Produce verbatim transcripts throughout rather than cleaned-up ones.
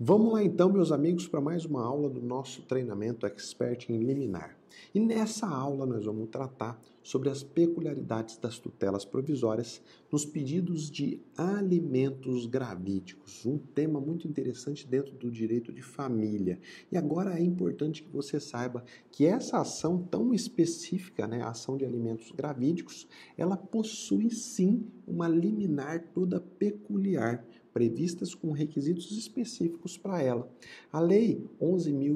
Vamos lá então, meus amigos, para mais uma aula do nosso treinamento Expert em Liminar. E nessa aula nós vamos tratar sobre as peculiaridades das tutelas provisórias nos pedidos de alimentos gravídicos, um tema muito interessante dentro do direito de família. E agora é importante que você saiba que essa ação tão específica, né, a ação de alimentos gravídicos, ela possui sim uma liminar toda peculiar, previstas com requisitos específicos para ela. A Lei onze mil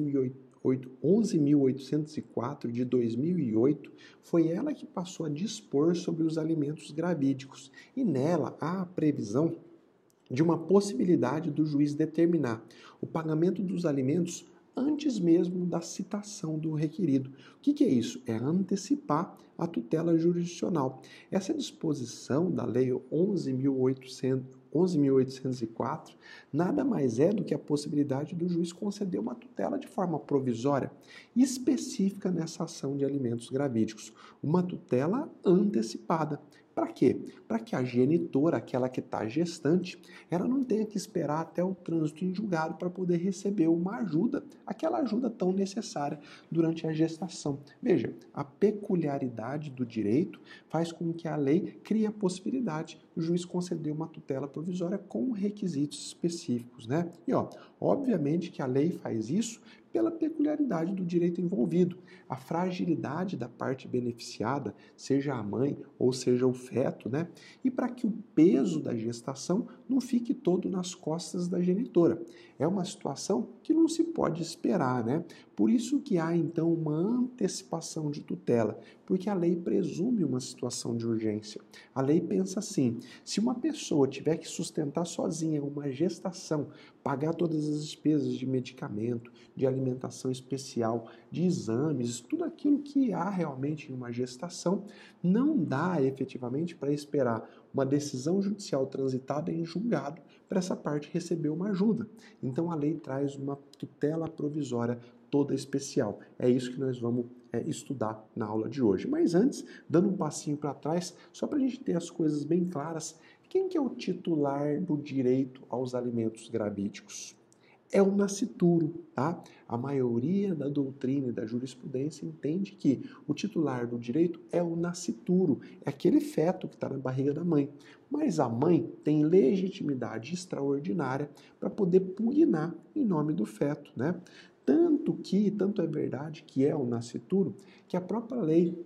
oitocentos e quatro de dois mil e oito foi ela que passou a dispor sobre os alimentos gravídicos e nela há a previsão de uma possibilidade do juiz determinar o pagamento dos alimentos antes mesmo da citação do requerido. O que, que é isso? É antecipar a tutela jurisdicional. Essa disposição da Lei onze mil oitocentos e quatro nada mais é do que a possibilidade do juiz conceder uma tutela de forma provisória específica nessa ação de alimentos gravídicos. Uma tutela antecipada. Para quê? Para que a genitora, aquela que está gestante, ela não tenha que esperar até o trânsito em julgado para poder receber uma ajuda, aquela ajuda tão necessária durante a gestação. Veja, a peculiaridade do direito faz com que a lei crie a possibilidade do juiz conceder uma tutela provisória com requisitos específicos, né? E ó, obviamente que a lei faz isso pela peculiaridade do direito envolvido, a fragilidade da parte beneficiada, seja a mãe ou seja o feto, né? E para que o peso da gestação não fique todo nas costas da genitora. É uma situação que não se pode esperar, né? Por isso que há então uma antecipação de tutela, porque a lei presume uma situação de urgência. A lei pensa assim: se uma pessoa tiver que sustentar sozinha uma gestação, pagar todas as despesas de medicamento, de alimentação especial, de exames, tudo aquilo que há realmente em uma gestação, não dá efetivamente para esperar uma decisão judicial transitada em julgado para essa parte receber uma ajuda. Então a lei traz uma tutela provisória toda especial. É isso que nós vamos é, estudar na aula de hoje. Mas antes, dando um passinho para trás, só para a gente ter as coisas bem claras, quem que é o titular do direito aos alimentos gravídicos? É o nascituro, tá? A maioria da doutrina e da jurisprudência entende que o titular do direito é o nascituro, é aquele feto que está na barriga da mãe. Mas a mãe tem legitimidade extraordinária para poder pugnar em nome do feto, né? Tanto que, tanto é verdade que é o nascituro, que a própria lei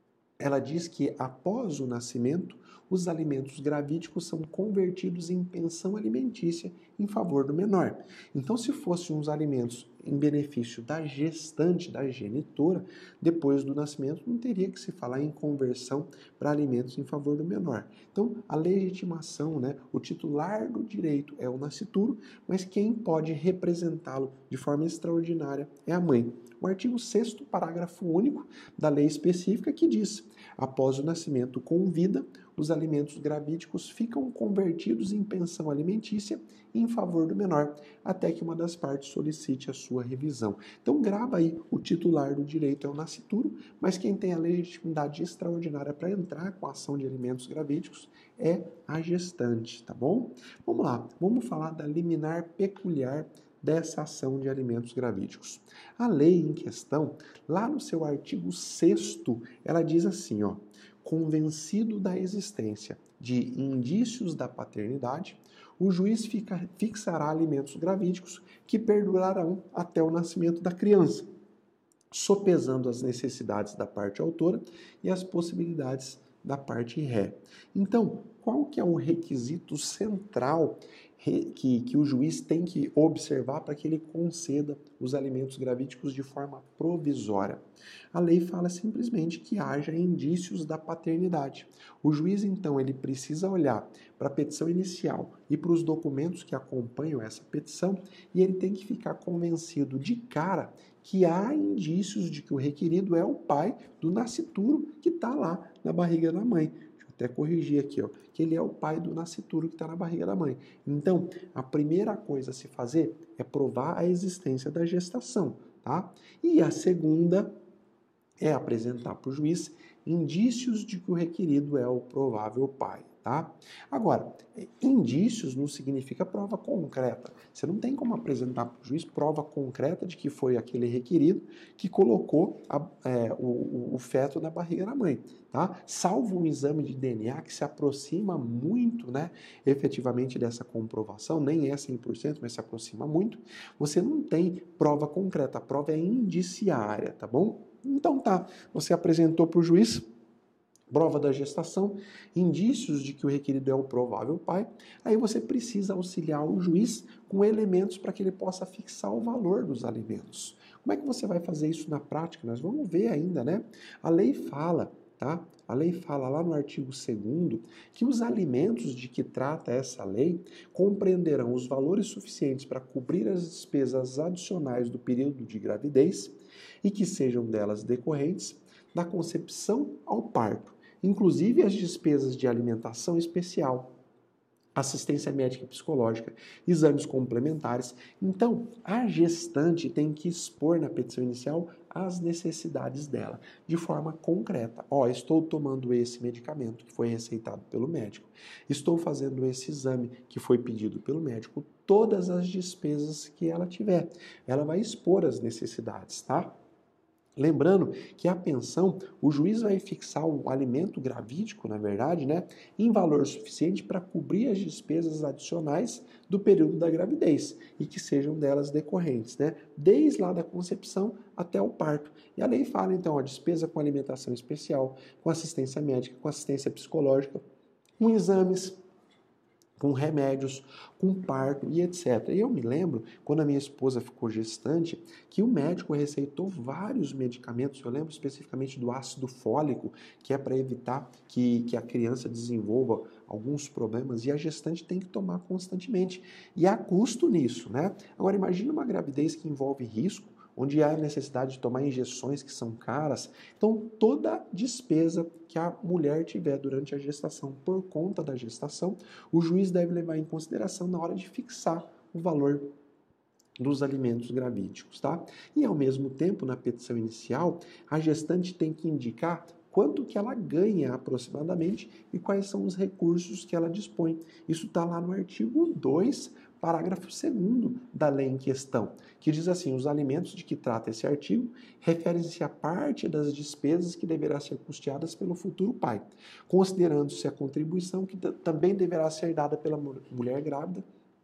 ela diz que após o nascimento, os alimentos gravídicos são convertidos em pensão alimentícia em favor do menor. Então, se fossem os alimentos em benefício da gestante, da genitora, depois do nascimento, não teria que se falar em conversão para alimentos em favor do menor. Então, a legitimação, né, o titular do direito é o nascituro, mas quem pode representá-lo de forma extraordinária é a mãe. O artigo sexto, parágrafo único da lei específica que diz: após o nascimento com vida, os alimentos gravídicos ficam convertidos em pensão alimentícia em favor do menor, até que uma das partes solicite a sua revisão. Então grava aí, o titular do direito é o nascituro, mas quem tem a legitimidade extraordinária para entrar com a ação de alimentos gravídicos é a gestante, tá bom? Vamos lá, vamos falar da liminar peculiar dessa ação de alimentos gravídicos. A lei em questão, lá no seu artigo sexto, ela diz assim, ó: convencido da existência de indícios da paternidade, o juiz fica, fixará alimentos gravídicos que perdurarão até o nascimento da criança, sopesando as necessidades da parte autora e as possibilidades da parte ré. Então, qual que é o requisito central que, que o juiz tem que observar para que ele conceda os alimentos gravídicos de forma provisória? A lei fala simplesmente que haja indícios da paternidade. O juiz, então, ele precisa olhar para a petição inicial e para os documentos que acompanham essa petição e ele tem que ficar convencido de cara que há indícios de que o requerido é o pai do nascituro que está lá na barriga da mãe. Deixa eu até corrigir aqui, ó, que ele é o pai do nascituro que está na barriga da mãe. Então, a primeira coisa a se fazer é provar a existência da gestação, tá? E a segunda é apresentar para o juiz indícios de que o requerido é o provável pai. tá? Agora, indícios não significa prova concreta. Você não tem como apresentar para o juiz prova concreta de que foi aquele requerido que colocou a, é, o, o feto na barriga da mãe, tá? Salvo um exame de D N A que se aproxima muito, né, efetivamente dessa comprovação, nem é cem por cento, mas se aproxima muito, você não tem prova concreta, a prova é indiciária, tá bom? Então tá, você apresentou para o juiz prova da gestação, indícios de que o requerido é o provável pai, aí você precisa auxiliar o juiz com elementos para que ele possa fixar o valor dos alimentos. Como é que você vai fazer isso na prática? Nós vamos ver ainda, né? A lei fala, tá? A lei fala lá no artigo segundo que os alimentos de que trata essa lei compreenderão os valores suficientes para cobrir as despesas adicionais do período de gravidez e que sejam delas decorrentes da concepção ao parto, inclusive as despesas de alimentação especial, assistência médica e psicológica, exames complementares. Então, a gestante tem que expor na petição inicial as necessidades dela, de forma concreta. Ó, oh, estou tomando esse medicamento que foi receitado pelo médico, estou fazendo esse exame que foi pedido pelo médico, todas as despesas que ela tiver. Ela vai expor as necessidades, tá? Lembrando que a pensão, o juiz vai fixar o alimento gravídico, na verdade, né, em valor suficiente para cobrir as despesas adicionais do período da gravidez e que sejam delas decorrentes, né, desde lá da concepção até o parto. E a lei fala, então, a despesa com alimentação especial, com assistência médica, com assistência psicológica, com exames, com remédios, com parto e etcétera. E eu me lembro, quando a minha esposa ficou gestante, que o médico receitou vários medicamentos, eu lembro especificamente do ácido fólico, que é para evitar que, que a criança desenvolva alguns problemas, e a gestante tem que tomar constantemente. E há custo nisso, né? Agora, imagina uma gravidez que envolve risco, onde há necessidade de tomar injeções que são caras. Então, toda despesa que a mulher tiver durante a gestação por conta da gestação, o juiz deve levar em consideração na hora de fixar o valor dos alimentos gravídicos, tá? E, ao mesmo tempo, na petição inicial, a gestante tem que indicar quanto que ela ganha aproximadamente e quais são os recursos que ela dispõe. Isso está lá no artigo dois, parágrafo segundo da lei em questão, que diz assim: os alimentos de que trata esse artigo referem-se a parte das despesas que deverá ser custeadas pelo futuro pai, considerando-se a contribuição que também deverá ser dada pela mulher grávida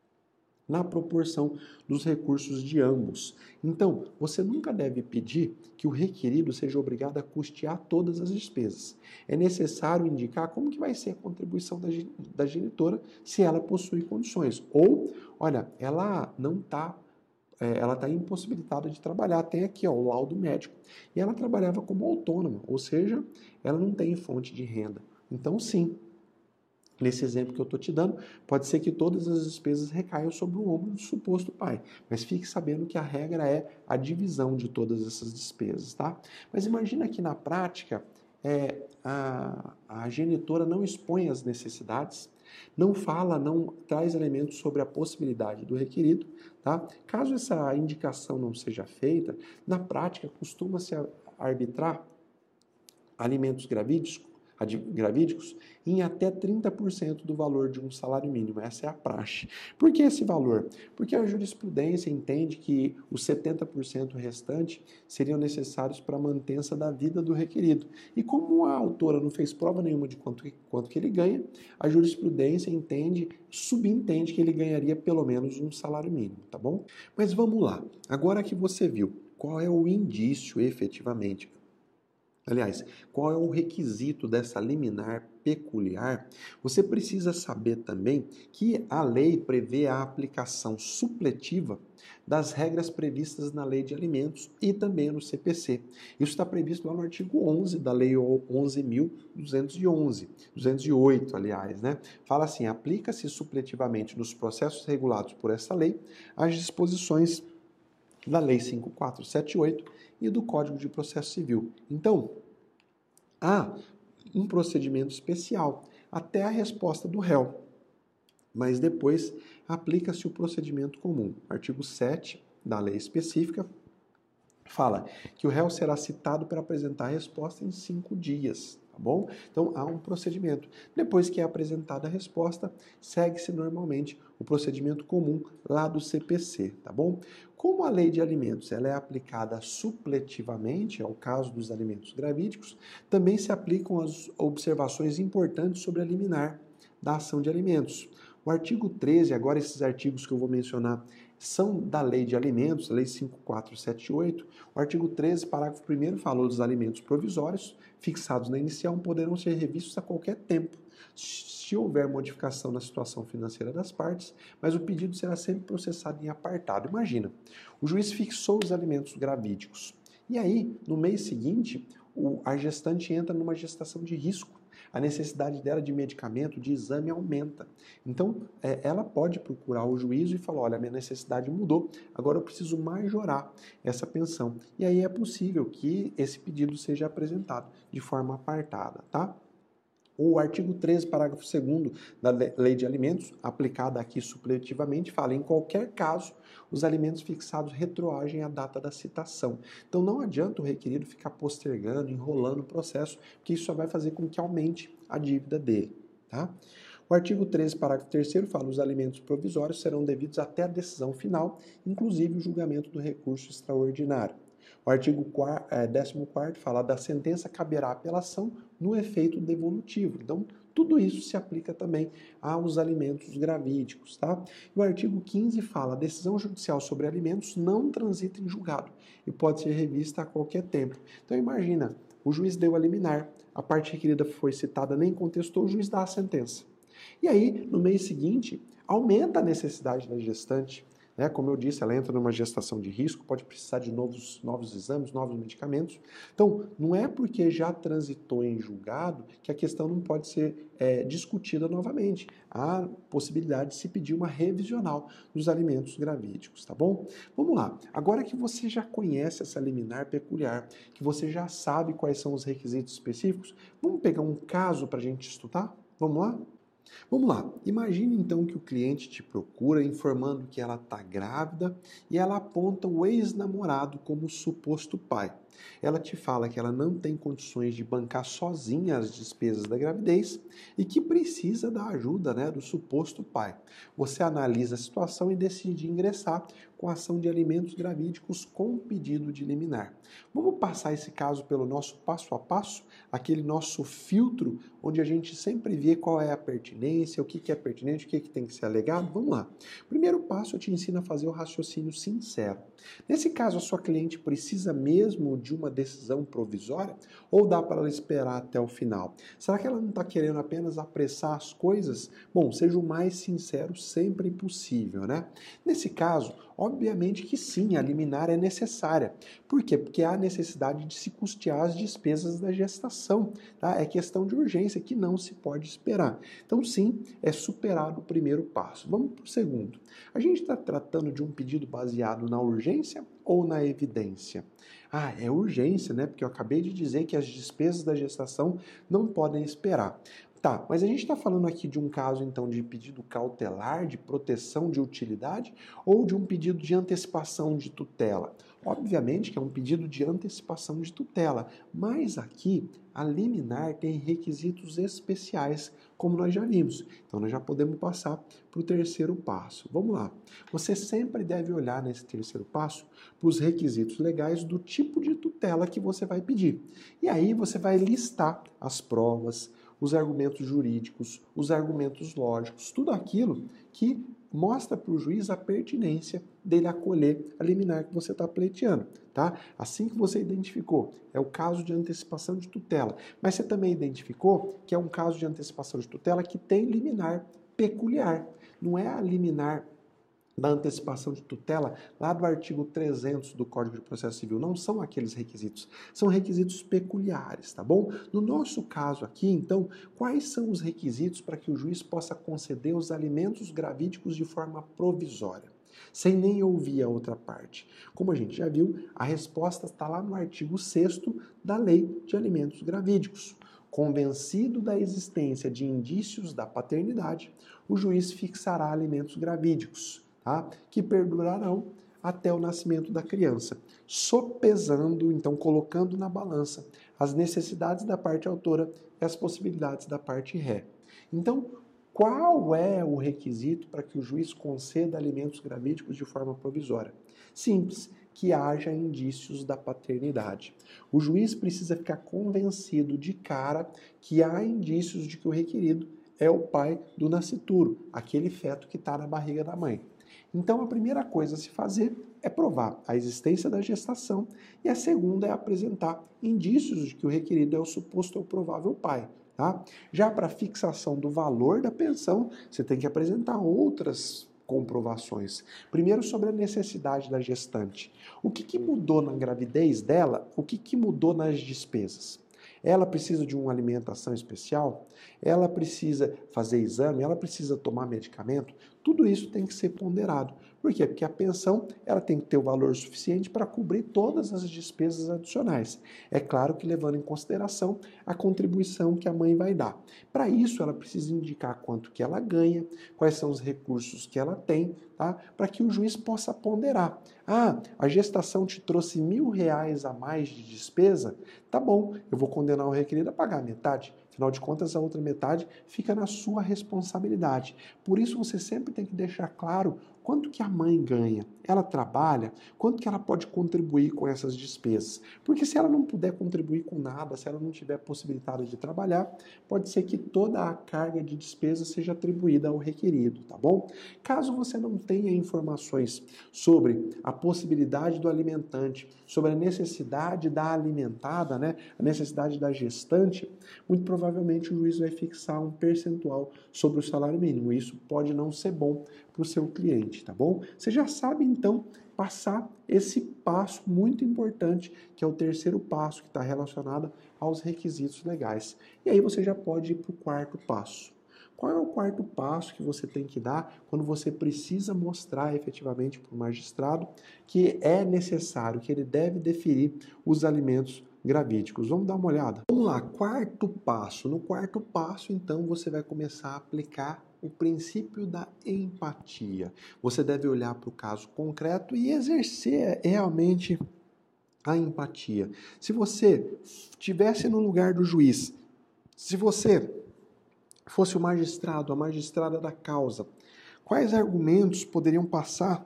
na proporção dos recursos de ambos. Então, você nunca deve pedir que o requerido seja obrigado a custear todas as despesas. É necessário indicar como que vai ser a contribuição da, da genitora se ela possui condições. Ou, olha, ela não está, é, ela está impossibilitada de trabalhar. Tem aqui, ó, o laudo médico. E ela trabalhava como autônoma, ou seja, ela não tem fonte de renda. Então, sim, nesse exemplo que eu estou te dando, pode ser que todas as despesas recaiam sobre o ombro do suposto pai, mas fique sabendo que a regra é a divisão de todas essas despesas, tá? Mas imagina que na prática é, a, a genitora não expõe as necessidades, não fala, não traz elementos sobre a possibilidade do requerido, tá? Caso essa indicação não seja feita, na prática costuma-se arbitrar alimentos gravídicos gravídicos em até trinta por cento do valor de um salário mínimo. Essa é a praxe. Por que esse valor? Porque a jurisprudência entende que os setenta por cento restante seriam necessários para a mantença da vida do requerido. E como a autora não fez prova nenhuma de quanto, quanto que ele ganha, a jurisprudência entende, subentende que ele ganharia pelo menos um salário mínimo, tá bom? Mas vamos lá. Agora que você viu qual é o indício efetivamente, aliás, qual é o requisito dessa liminar peculiar? Você precisa saber também que a lei prevê a aplicação supletiva das regras previstas na Lei de Alimentos e também no C P C. Isso está previsto lá no artigo onze da Lei onze mil duzentos e onze, duzentos e oito, aliás, né? Fala assim: aplica-se supletivamente nos processos regulados por essa lei as disposições da Lei cinco mil quatrocentos e setenta e oito e do Código de Processo Civil. Então, há um procedimento especial até a resposta do réu, mas depois aplica-se o procedimento comum. Artigo sete da lei específica fala que o réu será citado para apresentar a resposta em cinco dias. tá bom? Então, há um procedimento. Depois que é apresentada a resposta, segue-se normalmente o procedimento comum lá do C P C, tá bom? Como a lei de alimentos ela é aplicada supletivamente, ao caso dos alimentos gravídicos, também se aplicam as observações importantes sobre a liminar da ação de alimentos. O artigo treze, agora esses artigos que eu vou mencionar, são da Lei de Alimentos, Lei cinco mil quatrocentos e setenta e oito. O artigo treze, parágrafo primeiro, falou dos alimentos provisórios, fixados na inicial, poderão ser revistos a qualquer tempo, se houver modificação na situação financeira das partes, mas o pedido será sempre processado em apartado. Imagina, o juiz fixou os alimentos gravídicos, e aí, no mês seguinte, o, a gestante entra numa gestação de risco. A necessidade dela de medicamento, de exame aumenta. Então, é, ela pode procurar o juízo e falar, olha, minha necessidade mudou, agora eu preciso majorar essa pensão. E aí é possível que esse pedido seja apresentado de forma apartada, tá? O artigo treze, parágrafo segundo da Lei de Alimentos, aplicada aqui supletivamente, fala em qualquer caso, os alimentos fixados retroagem à data da citação. Então não adianta o requerido ficar postergando, enrolando o processo, porque isso só vai fazer com que aumente a dívida dele, tá? O artigo treze, parágrafo terceiro, fala que os alimentos provisórios serão devidos até a decisão final, inclusive o julgamento do recurso extraordinário. O artigo décimo quarto fala da sentença caberá apelação no efeito devolutivo. Então, tudo isso se aplica também aos alimentos gravídicos, tá? E o artigo quinze fala, a decisão judicial sobre alimentos não transita em julgado e pode ser revista a qualquer tempo. Então, imagina, o juiz deu a liminar, a parte requerida foi citada, nem contestou, o juiz dá a sentença. E aí, no mês seguinte, aumenta a necessidade da gestante. Né? Como eu disse, ela entra numa gestação de risco, pode precisar de novos, novos exames, novos medicamentos. Então, não é porque já transitou em julgado que a questão não pode ser é, discutida novamente. Há possibilidade de se pedir uma revisional dos alimentos gravídicos, tá bom? Vamos lá. Agora que você já conhece essa liminar peculiar, que você já sabe quais são os requisitos específicos, vamos pegar um caso para a gente estudar? Vamos lá? Vamos lá, imagine então que o cliente te procura informando que ela está grávida e ela aponta o ex-namorado como suposto pai. Ela te fala que ela não tem condições de bancar sozinha as despesas da gravidez e que precisa da ajuda, né, do suposto pai. Você analisa a situação e decide ingressar com a ação de alimentos gravídicos com pedido de liminar. Vamos passar esse caso pelo nosso passo a passo, aquele nosso filtro, onde a gente sempre vê qual é a pertinência, o que é pertinente, o que tem que ser alegado. Vamos lá. Primeiro passo, eu te ensino a fazer o raciocínio sincero. Nesse caso, a sua cliente precisa mesmo de uma decisão provisória ou dá para ela esperar até o final? Será que ela não está querendo apenas apressar as coisas? Bom, seja o mais sincero sempre possível, né? Nesse caso, obviamente que sim, a liminar é necessária. Por quê? Porque há necessidade de se custear as despesas da gestação. Tá? É questão de urgência que não se pode esperar. Então, sim, é superado o primeiro passo. Vamos para o segundo. A gente está tratando de um pedido baseado na urgência ou na evidência? Ah, é urgência, né? Porque eu acabei de dizer que as despesas da gestação não podem esperar. Tá, mas a gente está falando aqui de um caso, então, de pedido cautelar, de proteção de utilidade ou de um pedido de antecipação de tutela? Obviamente que é um pedido de antecipação de tutela, mas aqui a liminar tem requisitos especiais, como nós já vimos. Então, nós já podemos passar para o terceiro passo. Vamos lá. Você sempre deve olhar nesse terceiro passo para os requisitos legais do tipo de tutela que você vai pedir. E aí você vai listar as provas, os argumentos jurídicos, os argumentos lógicos, tudo aquilo que mostra para o juiz a pertinência dele acolher a liminar que você está pleiteando, tá? Assim que você identificou, é o caso de antecipação de tutela, mas você também identificou que é um caso de antecipação de tutela que tem liminar peculiar, não é a liminar da antecipação de tutela, lá do artigo trezentos do Código de Processo Civil, não são aqueles requisitos, são requisitos peculiares, tá bom? No nosso caso aqui, então, quais são os requisitos para que o juiz possa conceder os alimentos gravídicos de forma provisória, sem nem ouvir a outra parte? Como a gente já viu, a resposta está lá no artigo sexto da Lei de Alimentos Gravídicos. Convencido da existência de indícios da paternidade, o juiz fixará alimentos gravídicos, tá? Que perdurarão até o nascimento da criança, sopesando, então colocando na balança as necessidades da parte autora e as possibilidades da parte ré. Então, qual é o requisito para que o juiz conceda alimentos gravídicos de forma provisória? Simples, que haja indícios da paternidade. O juiz precisa ficar convencido de cara que há indícios de que o requerido é o pai do nascituro, aquele feto que está na barriga da mãe. Então, a primeira coisa a se fazer é provar a existência da gestação e a segunda é apresentar indícios de que o requerido é o suposto ou provável pai. Tá? Já para fixação do valor da pensão, você tem que apresentar outras comprovações. Primeiro, sobre a necessidade da gestante. O que, que mudou na gravidez dela? O que, que mudou nas despesas? Ela precisa de uma alimentação especial? Ela precisa fazer exame? Ela precisa tomar medicamento? Tudo isso tem que ser ponderado. Por quê? Porque a pensão ela tem que ter o valor suficiente para cobrir todas as despesas adicionais. É claro que levando em consideração a contribuição que a mãe vai dar. Para isso, ela precisa indicar quanto que ela ganha, quais são os recursos que ela tem, tá? Para que o juiz possa ponderar. Ah, a gestação te trouxe mil reais a mais de despesa? Tá bom, eu vou condenar o requerido a pagar metade. Afinal de contas, a outra metade fica na sua responsabilidade. Por isso, você sempre tem que deixar claro quanto que a mãe ganha. Ela trabalha, quanto que ela pode contribuir com essas despesas. Porque se ela não puder contribuir com nada, se ela não tiver possibilidade de trabalhar, pode ser que toda a carga de despesa seja atribuída ao requerido, tá bom? Caso você não tenha informações sobre a possibilidade do alimentante, sobre a necessidade da alimentada, né, a necessidade da gestante, muito provavelmente o juiz vai fixar um percentual sobre o salário mínimo. Isso pode não ser bom para o seu cliente, tá bom? Você já sabe, então, passar esse passo muito importante, que é o terceiro passo, que está relacionado aos requisitos legais. E aí você já pode ir para o quarto passo. Qual é o quarto passo que você tem que dar quando você precisa mostrar efetivamente para o magistrado que é necessário, que ele deve deferir os alimentos gravídicos? Vamos dar uma olhada? Vamos lá, quarto passo. No quarto passo, então, você vai começar a aplicar o princípio da empatia. Você deve olhar para o caso concreto e exercer realmente a empatia. Se você estivesse no lugar do juiz, se você fosse o magistrado, a magistrada da causa, quais argumentos poderiam passar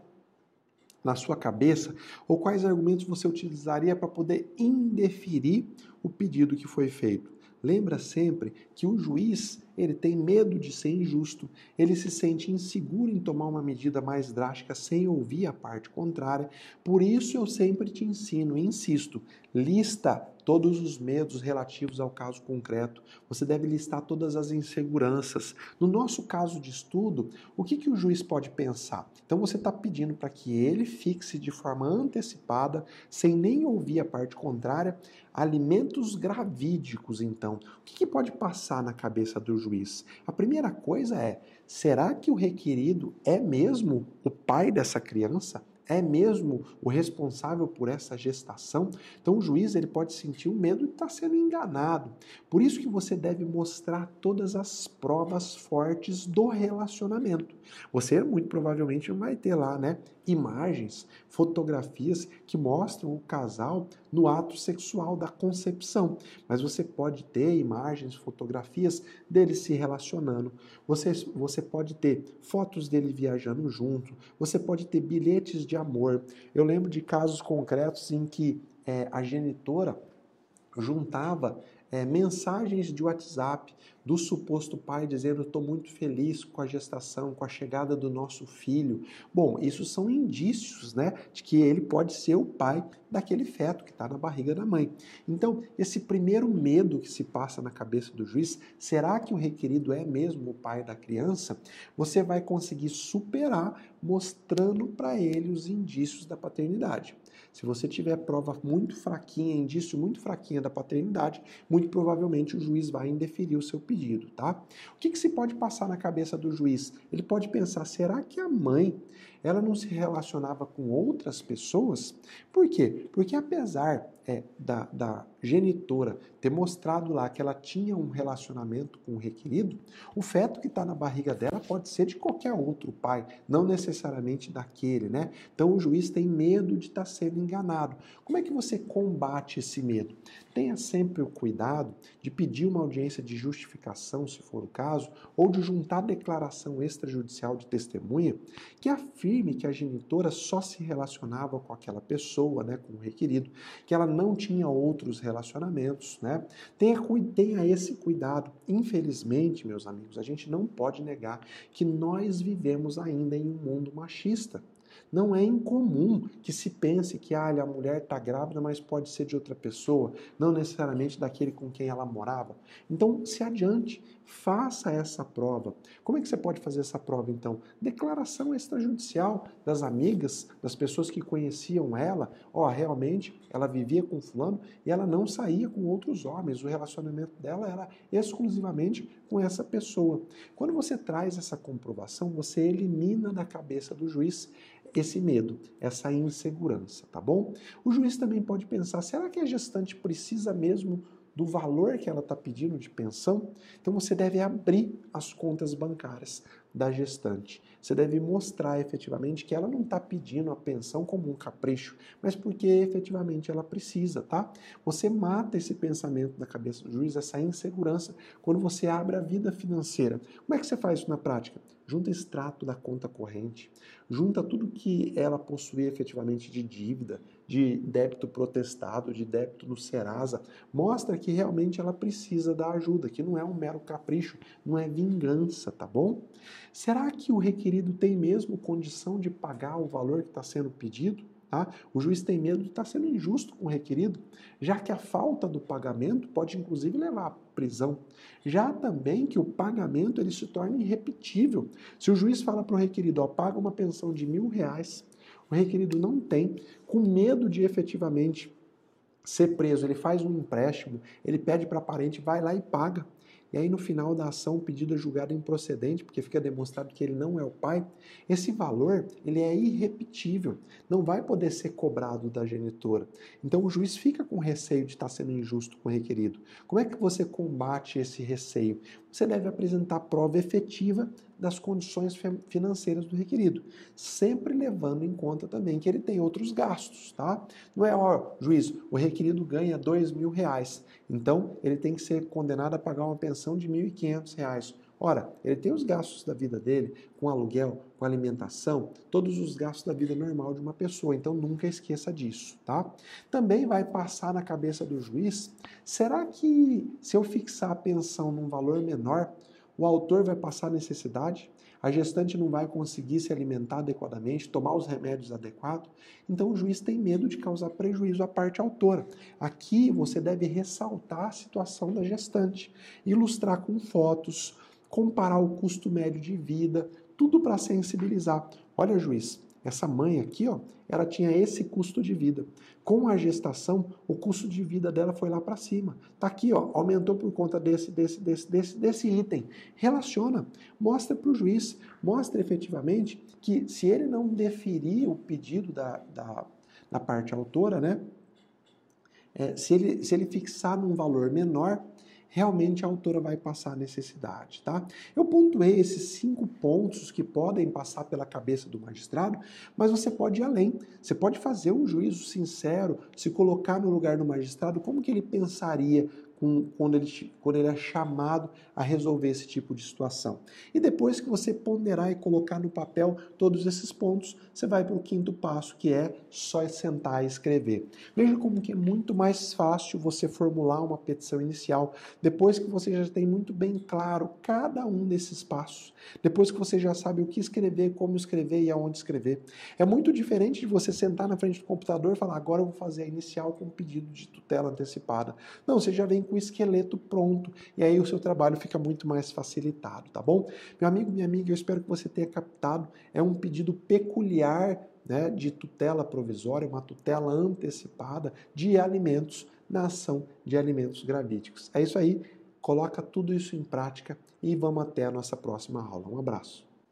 na sua cabeça ou quais argumentos você utilizaria para poder indeferir o pedido que foi feito? Lembra sempre que o juiz, ele tem medo de ser injusto, ele se sente inseguro em tomar uma medida mais drástica sem ouvir a parte contrária. Por isso eu sempre te ensino e insisto, lista todos os medos relativos ao caso concreto. Você deve listar todas as inseguranças. No nosso caso de estudo, o que, que o juiz pode pensar? Então você está pedindo para que ele fixe de forma antecipada, sem nem ouvir a parte contrária, alimentos gravídicos, então. O que, que pode passar na cabeça do juiz? A primeira coisa é, será que o requerido é mesmo o pai dessa criança? É mesmo o responsável por essa gestação? Então o juiz ele pode sentir o medo de estar sendo enganado. Por isso que você deve mostrar todas as provas fortes do relacionamento. Você muito provavelmente não vai ter lá, né, imagens, fotografias que mostram o casal no ato sexual da concepção. Mas você pode ter imagens, fotografias deles se relacionando. Você, você pode ter fotos dele viajando junto. Você pode ter bilhetes de amor. Eu lembro de casos concretos em que é, a genitora juntava é, mensagens de WhatsApp do suposto pai dizendo: estou muito feliz com a gestação, com a chegada do nosso filho. Bom, isso são indícios, né, de que ele pode ser o pai daquele feto que está na barriga da mãe. Então, esse primeiro medo que se passa na cabeça do juiz, será que o requerido é mesmo o pai da criança? Você vai conseguir superar mostrando para ele os indícios da paternidade. Se você tiver prova muito fraquinha, indício muito fraquinha da paternidade, muito provavelmente o juiz vai indeferir o seu pedido, tá? O que, que se pode passar na cabeça do juiz? Ele pode pensar, será que a mãe, ela não se relacionava com outras pessoas. Por quê? Porque apesar é, da, da genitora ter mostrado lá que ela tinha um relacionamento com o requerido, o feto que está na barriga dela pode ser de qualquer outro pai, não necessariamente daquele, né? Então o juiz tem medo de estar sendo enganado. Como é que você combate esse medo? Tenha sempre o cuidado de pedir uma audiência de justificação, se for o caso, ou de juntar declaração extrajudicial de testemunha que afirme que a genitora só se relacionava com aquela pessoa, né, com o requerido, que ela não tinha outros relacionamentos, né? Tenha, tenha esse cuidado. Infelizmente, meus amigos, a gente não pode negar que nós vivemos ainda em um mundo machista. Não é incomum que se pense que ah, a mulher está grávida, mas pode ser de outra pessoa, não necessariamente daquele com quem ela morava. Então, se adiante, faça essa prova. Como é que você pode fazer essa prova, então? Declaração extrajudicial das amigas, das pessoas que conheciam ela. Ó, oh, realmente, ela vivia com fulano e ela não saía com outros homens. O relacionamento dela era exclusivamente com essa pessoa. Quando você traz essa comprovação, você elimina da cabeça do juiz esse medo, essa insegurança, tá bom? O juiz também pode pensar, será que a gestante precisa mesmo do valor que ela está pedindo de pensão? Então você deve abrir as contas bancárias da gestante. Você deve mostrar efetivamente que ela não está pedindo a pensão como um capricho, mas porque efetivamente ela precisa, tá? Você mata esse pensamento da cabeça do juiz, essa insegurança, quando você abre a vida financeira. Como é que você faz isso na prática? Junta extrato da conta corrente, junta tudo que ela possui efetivamente de dívida, de débito protestado, de débito no Serasa, mostra que realmente ela precisa da ajuda, que não é um mero capricho, não é vingança, tá bom? Será que o requerido tem mesmo condição de pagar o valor que está sendo pedido? Tá? O juiz tem medo de estar sendo injusto com o requerido, já que a falta do pagamento pode inclusive levar à prisão. Já também que o pagamento ele se torna irrepetível. Se o juiz fala para o requerido, ó, paga uma pensão de mil reais, o requerido não tem, com medo de efetivamente ser preso, ele faz um empréstimo, ele pede para parente, vai lá e paga. E aí no final da ação o pedido é julgado improcedente, porque fica demonstrado que ele não é o pai. Esse valor, ele é irrepetível, não vai poder ser cobrado da genitora. Então o juiz fica com receio de estar sendo injusto com o requerido. Como é que você combate esse receio? Você deve apresentar prova efetiva das condições financeiras do requerido, sempre levando em conta também que ele tem outros gastos, tá? Não é, ó, juiz, o requerido ganha dois mil reais, então ele tem que ser condenado a pagar uma pensão de mil e quinhentos reais. Ora, ele tem os gastos da vida dele, com aluguel, com alimentação, todos os gastos da vida normal de uma pessoa, então nunca esqueça disso, tá? Também vai passar na cabeça do juiz, será que se eu fixar a pensão num valor menor, o autor vai passar necessidade, a gestante não vai conseguir se alimentar adequadamente, tomar os remédios adequados, então o juiz tem medo de causar prejuízo à parte autora. Aqui você deve ressaltar a situação da gestante, ilustrar com fotos, comparar o custo médio de vida, tudo para sensibilizar. Olha, juiz, essa mãe aqui, ó, ela tinha esse custo de vida. Com a gestação, o custo de vida dela foi lá para cima. Tá aqui, ó, aumentou por conta desse, desse, desse, desse, desse item. Relaciona, mostra para o juiz, mostra efetivamente que se ele não deferir o pedido da, da, da parte autora, né, é, se, ele, se ele fixar num valor menor, realmente a autora vai passar a necessidade, tá? Eu pontuei esses cinco pontos que podem passar pela cabeça do magistrado, mas você pode ir além. Você pode fazer um juízo sincero, se colocar no lugar do magistrado, como que ele pensaria com, quando, ele, quando ele é chamado a resolver esse tipo de situação. E depois que você ponderar e colocar no papel todos esses pontos, você vai para o quinto passo, que é só sentar e escrever. Veja como que é muito mais fácil você formular uma petição inicial, depois que você já tem muito bem claro cada um desses passos, depois que você já sabe o que escrever, como escrever e aonde escrever. É muito diferente de você sentar na frente do computador e falar, agora eu vou fazer a inicial com um pedido de tutela antecipada. Não, você já vem com o esqueleto pronto, e aí o seu trabalho fica muito mais facilitado, tá bom? Meu amigo, minha amiga, eu espero que você tenha captado, é um pedido peculiar, né, de tutela provisória, uma tutela antecipada de alimentos na ação de alimentos gravídicos. É isso aí, coloca tudo isso em prática e vamos até a nossa próxima aula. Um abraço.